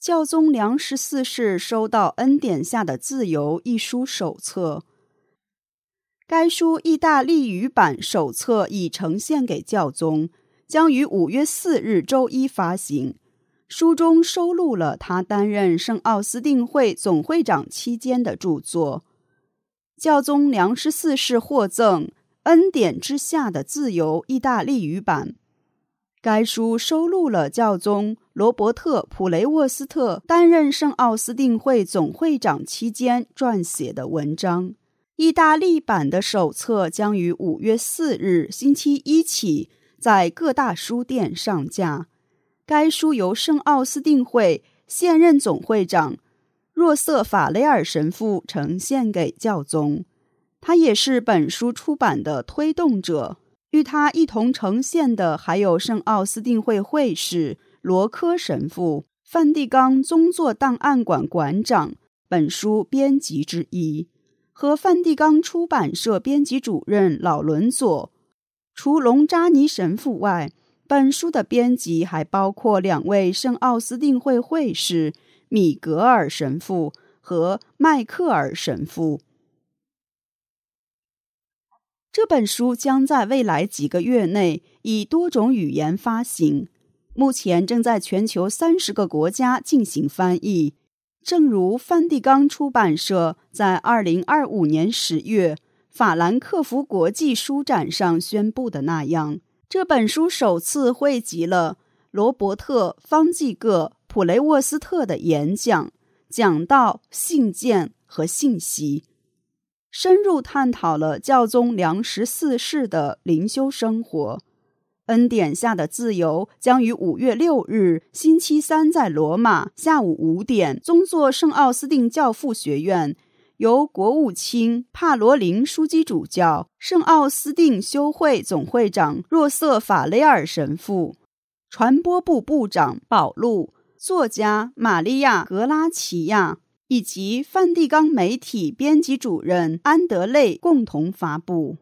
教宗良14世收到恩典下的自由一书手册。该书意大利语版手册已呈现给教宗，将于5月4日周一发行。书中收录了他担任圣奥斯定会总会长期间的著作。教宗良14世获赠恩典之下的自由意大利语版。该书收录了教宗罗伯特·普雷沃斯特担任圣奥斯定会总会长期间撰写的文章。意大利版的手册将于5月4日星期一起在各大书店上架。该书由圣奥斯定会现任总会长若瑟法雷尔神父呈现给教宗，他也是本书出版的推动者。与他一同呈现的还有圣奥斯定会会士罗科神父、梵蒂冈宗座档案馆馆长，本书编辑之一，和梵蒂冈出版社编辑主任老伦佐。除隆扎尼神父外，本书的编辑还包括2位圣奥斯定会会士米格尔神父和迈克尔神父。这本书将在未来几个月内以多种语言发行，目前正在全球30个国家进行翻译。正如梵蒂冈出版社在2025年10月法兰克福国际书展上宣布的那样，这本书首次汇集了罗伯特·方济各·普雷沃斯特的演讲、讲道、信件和信息，深入探讨了教宗良14世的灵修生活。恩典下的自由将于5月6日星期三在罗马下午5点宗座圣奥斯定教父学院，由国务卿帕罗林枢机主教、圣奥斯定修会总会长若瑟法雷尔神父、传播部部长保禄、作家玛利亚·格拉齐亚以及梵蒂冈媒体编辑主任安德累共同发布。